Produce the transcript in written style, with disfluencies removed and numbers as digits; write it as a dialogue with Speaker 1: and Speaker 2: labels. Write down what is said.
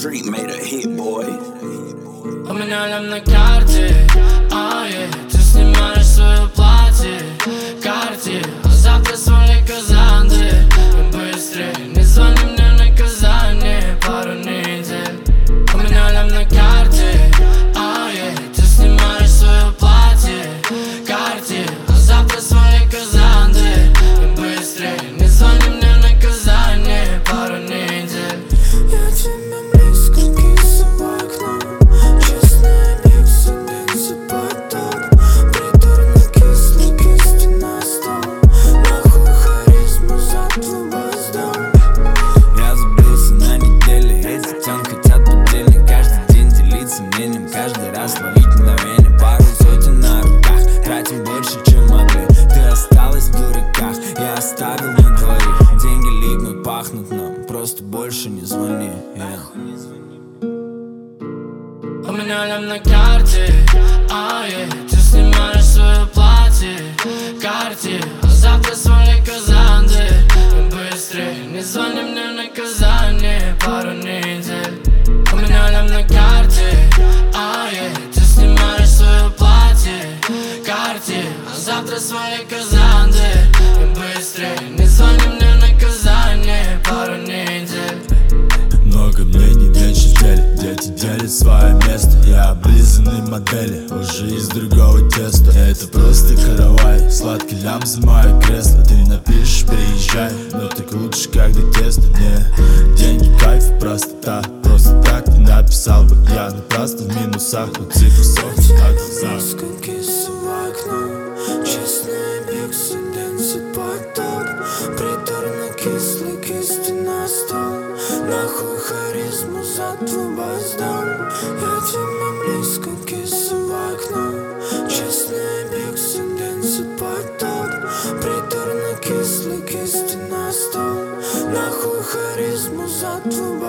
Speaker 1: Street made a hit, boy.
Speaker 2: У меня лям на карте, ты снимаешь свое платье, карте, а завтра свали казанды. Быстрее, не звони мне наказание, пару недель. У меня лям на карте, ты снимаешь свое платье, карте, а завтра свали казанды. Быстрее, не звони мне наказание, пару недель.
Speaker 3: Я тебя близко, киса в окно. Честная микса, бенза поток. Приторно кислый, кисти на стол. Нахуй харизму за твой воздух.
Speaker 4: Я забился на неделе, эти тён хотят поддельно. Каждый день делиться мнением, каждый раз ловить мгновение. Пару сотен на руках, тратим больше, чем могли. Ты осталась в дураках, я оставил на двоих. Деньги липнут, пахнут нам, просто больше не звони.
Speaker 2: У меня лям на карте, ты снимаешь свое платье, карте, а завтра свали казанды. Быстрее, не звони мне наказание, пару недель. У меня лям на карте, ты снимаешь свое платье, карте, а завтра свали казанды. Быстрее, не звони мне наказание, пару недель.
Speaker 5: Много мнений меньше делят, дети делят свое место. Я облизанный модели, уже из другого теста. Это просто каравай, сладкий лям за мое кресло. Ты напишешь, приезжай, но так лучше, когда тесто. Не, деньги, кайф, простота. Просто так ты написал бы, я напрасно в минусах. Но цифры сохнут на глазах.
Speaker 3: Близко, киса в окно. Честная микса, бенза поток. Приторно кислый, кисти на стол. Нахуй харизму за твой воздух. Я тебя близко, киса в окно. Честная микса, бенза поток. Приторно кислый, кисти на стол. Нахуй харизму за твой